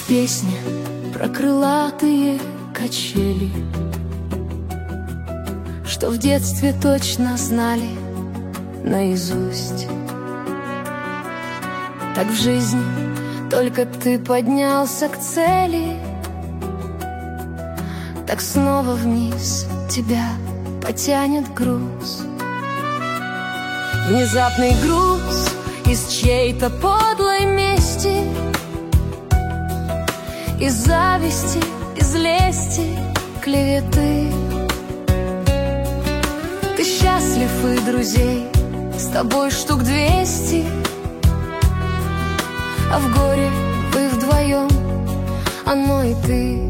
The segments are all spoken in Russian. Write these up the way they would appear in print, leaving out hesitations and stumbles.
песня про крылатые качели, что в детстве точно знали наизусть. Так в жизни только ты поднялся к цели, так снова вниз тебя потянет груз. Внезапный груз из чьей-то подлой мести, из зависти, из лести, клеветы. Ты счастлив и друзей с тобой штук 200, а в горе вы вдвоем, оно и ты.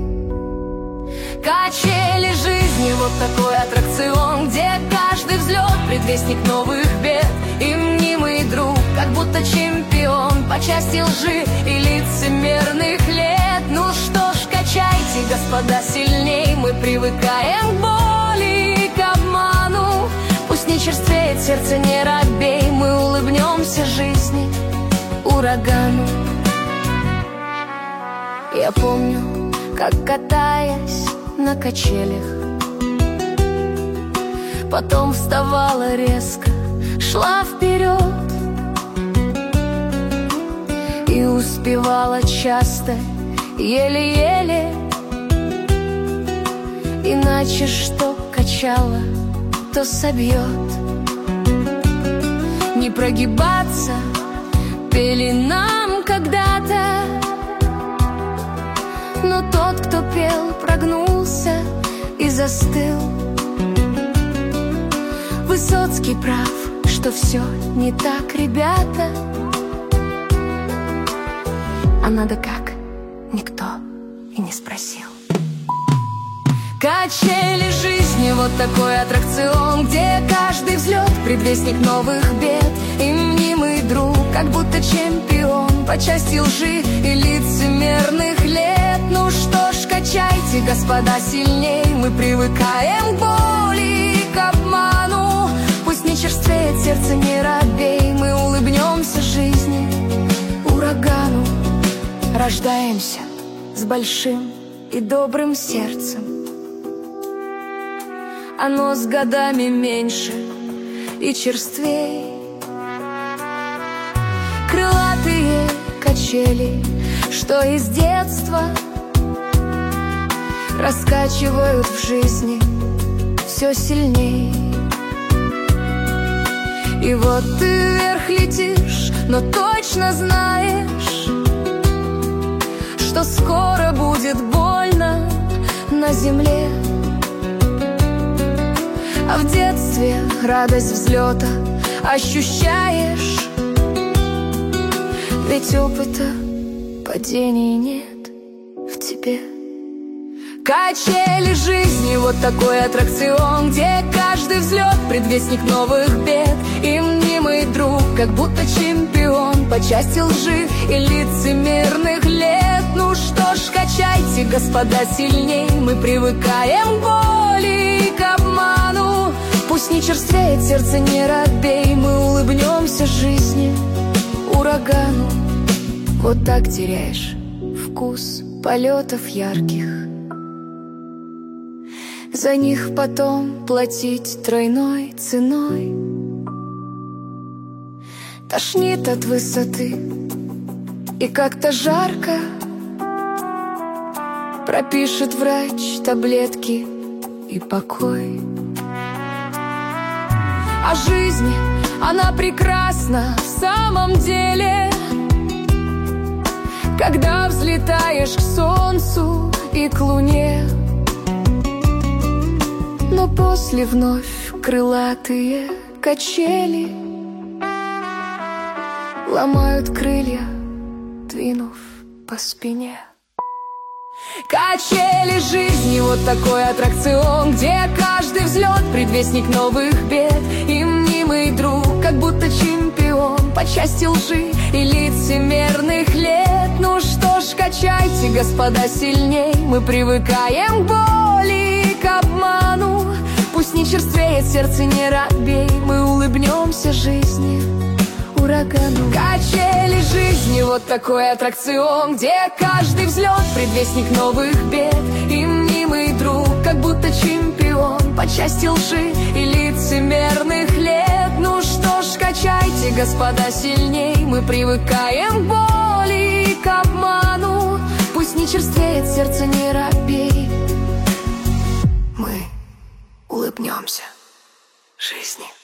Качели жизни, вот такой аттракцион, где каждый взлет — предвестник новых бед. И мнимый друг, как будто чемпион по части лжи и лицемерных лет. Ну что ж, качайте, господа, сильней. Мы привыкаем к боли и к обману. Пусть не черствеет сердце, не робей. Мы улыбнемся жизни, урагану. Я помню, как, катаясь на качелях, потом вставала резко, шла вперед и успевала часто, еле-еле. Иначе что качала, то собьет. Не прогибаться пели нам когда-то, но тот, кто пел, прогнулся и застыл. Высоцкий прав, что все не так, ребята. А надо как, никто и не спросил. Качели жизни, вот такой аттракцион, где каждый взлет — предвестник новых бед. И мнимый друг, как будто чемпион по части лжи и лицемерных лет. Ну что ж, качайте, господа, сильней. Мы привыкаем к боли и к обману. Пусть не черствеет сердце, не робей. Мы улыбнемся жизни, урагану. Рождаемся с большим и добрым сердцем. Оно с годами меньше и черствей. Крылатые качели, что из детства раскачивают в жизни все сильней. И вот ты вверх летишь, но точно знаешь, что скоро будет больно на земле. А в детстве радость взлета ощущаешь, ведь опыта падений нет в тебе. Качели жизни, вот такой аттракцион, где каждый взлет — предвестник новых бед. И мнимый друг, как будто чемпион по части лжи и лицемерных лет. Ну что ж, качайте, господа, сильней. Мы привыкаем к боли и к обману. Пусть не черствеет сердце, не робей. Мы улыбнемся жизни, урагану. Вот так теряешь вкус полетов ярких. За них потом платить тройной ценой. Тошнит от высоты и как-то жарко. Пропишет врач таблетки и покой. А жизнь, она прекрасна в самом деле, когда взлетаешь к солнцу и к луне. Но после вновь крылатые качели ломают крылья, двинув по спине. Качели жизни, вот такой аттракцион, где каждый взлет — предвестник новых бед. И мнимый друг, как будто чемпион по части лжи и лицемерных лет. Ну что ж, качайте, господа, сильней. Мы привыкаем к боли и к обману. Пусть не черствеет сердце, не робей. Мы улыбнемся жизни, урагану. Качели жизни, вот такой аттракцион, где каждый взлет предвестник новых бед. И мнимый друг, как будто чемпион по части лжи и лицемерных лет. Ну что ж, качайте, господа, сильней. Мы привыкаем к боли и к обману. Пусть не черствеет сердце, не робей. Мы улыбнемся жизни.